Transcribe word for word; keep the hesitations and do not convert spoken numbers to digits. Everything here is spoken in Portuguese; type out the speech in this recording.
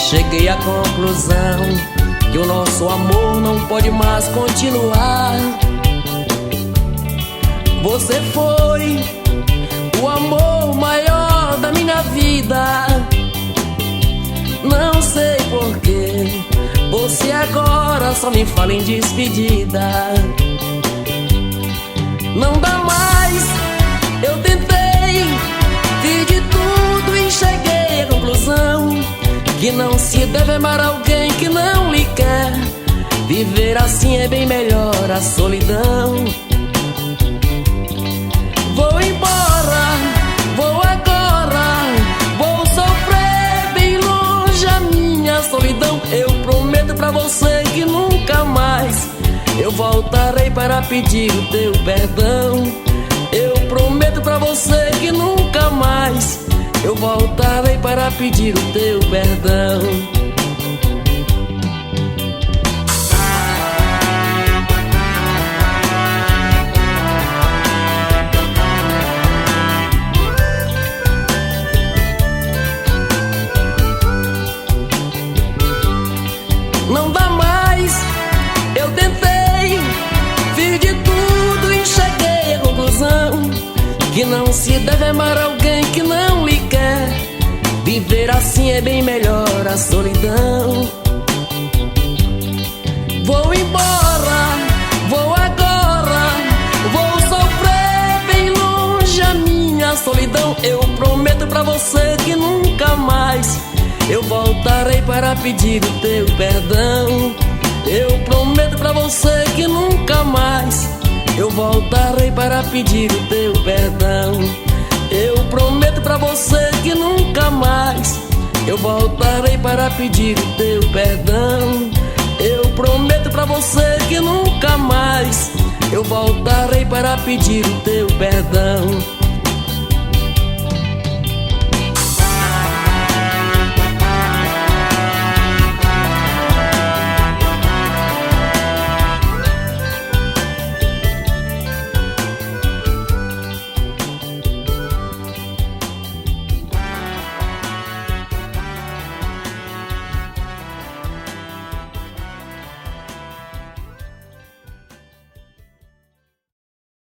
cheguei à conclusão que o nosso amor não pode mais continuar. Você foi o amor maior da minha vida. Não sei porquê você agora só me fala em despedida. Não dá mais, eu tentei, fiz de tudo e cheguei à conclusão que não se deve amar alguém que não lhe quer. Viver assim é bem melhor a solidão. Vou embora, vou agora, vou sofrer bem longe a minha solidão. Eu prometo pra você que nunca mais eu voltarei para pedir o teu perdão. Eu prometo pra você que nunca mais eu voltarei para pedir o teu perdão. Não dá mais, eu tentei, fiz de tudo e cheguei à conclusão que não se deve amar alguém que não lhe quer. Viver assim é bem melhor a solidão. Vou embora, vou agora, vou sofrer bem longe a minha solidão. Eu prometo pra você que nunca mais eu voltarei para pedir o teu perdão. Eu prometo pra você que nunca mais eu voltarei para pedir o teu perdão. Eu prometo pra você que nunca mais eu voltarei para pedir o teu perdão. Eu prometo pra você que nunca mais eu voltarei para pedir o teu perdão.